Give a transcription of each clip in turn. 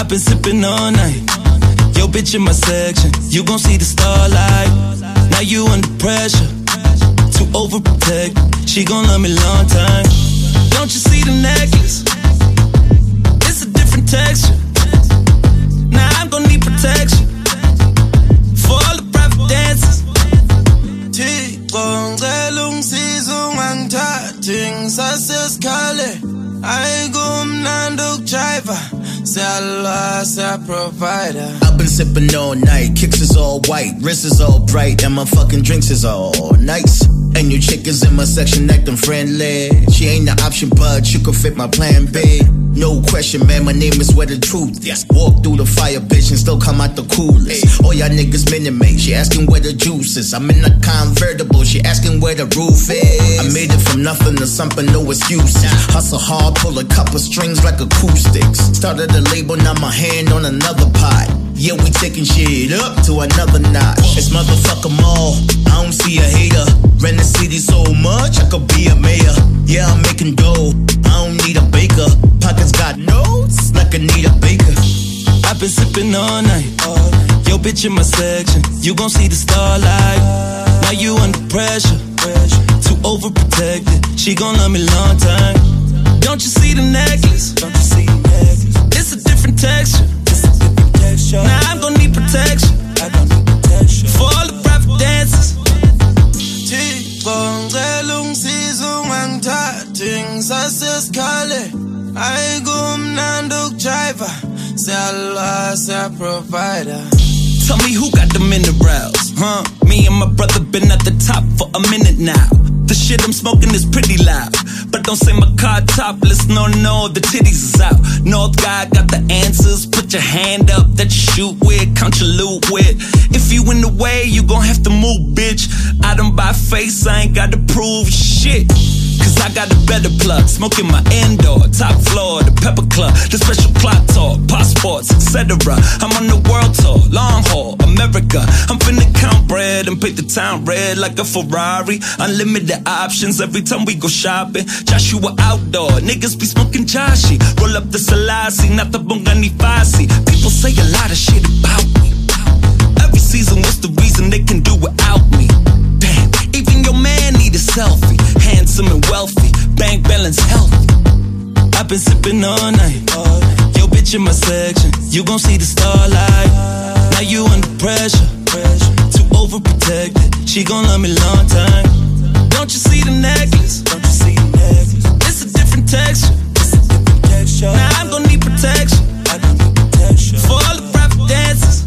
I've been sipping all night. Yo, bitch in my section, you gon' see the starlight. Now you under pressure, too overprotected. She gon' love me long time. Don't you see the necklace? It's a different texture. Now I'm gon' need protection for all the private dances. Ngicela ungisiza ungangithathi ngisasesikhale ayigumnandi ukujiva siyalwa siyaprovider. I've been sipping all night, kicks is all white, wrist is all bright, and my fucking drinks is all nice. And your chick is in my section acting friendly. She ain't the option, but she could fit my plan B. No question, man, my name is where the truth is. Walk through the fire, bitch, and still come out the coolest. All y'all niggas minute-mate, she asking where the juice is. I'm in a convertible, she asking where the roof is. I made it from nothing to something, no excuses. Hustle hard, pull a couple strings like acoustics. Started a label, now my hand on another pot. Yeah, we taking shit up to another notch. It's motherfucker mall, I don't see a hater. Rent the city so much, I could be a mayor. Yeah, I'm making dough, I don't need a baker. Pockets got notes, like I need a baker. I've been sipping all night. Yo, bitch in my section, you gon' see the starlight. Now you under pressure, too overprotected. She gon' love me long time. Don't you see the necklace? It's a different texture. Now I'm gon' need protection for all the private dances. Ngicela ungisiza ungangithathi ngisasesikhale ayigumnandi ukujiva siyalwa siyaprovider. Tell me who got the minerals, huh? Me and my brother been at the top for a minute now. The shit I'm smoking is pretty loud, but don't say my car topless, no, the titties is out. North guy got the answers, put your hand up that you shoot with, count your loot with. If you in the way, you gon' have to move, bitch. I don't buy face, I ain't gotta prove shit. Cause I got a better plug, smoking my indoor, top floor, the pepper club, the special clock talk, passports, etc. I'm on the world tour, long haul, America. I'm finna count bread and paint the town red like a Ferrari. Unlimited options every time we go shopping. Joshua outdoor, niggas be smoking Joshi. Roll up the Selassie, not the Bongani Fasi. People say a lot of shit about me. Every season, what's the reason they can do without me? Damn, even your man need a selfie. Handsome and wealthy, bank balance healthy. I've been sipping all night. Yo, bitch in my section, you gon' see the starlight. Now you under pressure, too overprotected. She gon' love me long time. Don't you see the necklace? It's a different texture. Now I'm gon' need protection for all the private dances.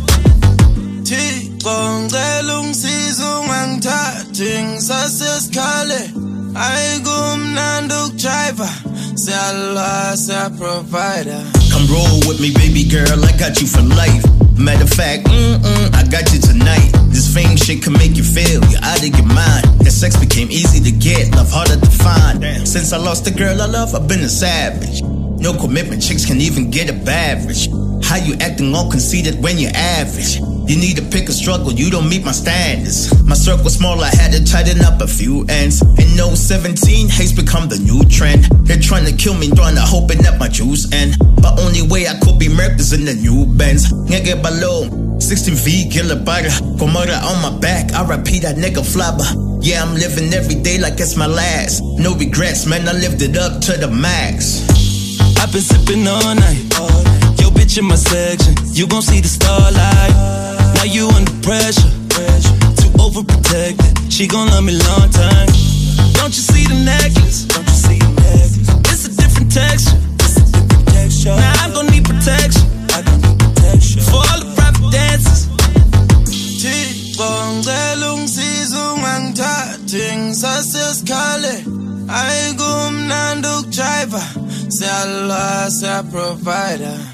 Ngicela ungisiza ungangithathi ngisasesikhale ayigumnandi ukujiva siyalwa siyaprovider. Come roll with me, baby girl, I got you for life. Matter of fact, I got you tonight. This fame shit can make you feel you're out of your mind. That sex became easy to get, love harder to find. Since I lost the girl I love, I've been a savage. No commitment, chicks can even get a average. How you acting all conceited when you're average? You need to pick a struggle, you don't meet my standards. My circle small, I had to tighten up a few ends. In 017, hate's become the new trend. They're trying to kill me, trying to open up my juice end. But only way I could be murked is in the new Benz. Nigga below, 16 feet, kilobyte. Komara on my back, I repeat that nigga flabber. Yeah, I'm living every day like it's my last. No regrets, man, I lived it up to the max. I've been sipping all night. Yo, bitch in my section, you gon' see the starlight. Now you under pressure, too overprotected. She gon' love me long time. Don't you see the necklace? It's a different texture. Now I'm gon' need protection for all the private dances. Ngicela ungisiza ungangithathi ngisasesikhale ayigumnandi ukujiva siyalwa siyaprovider.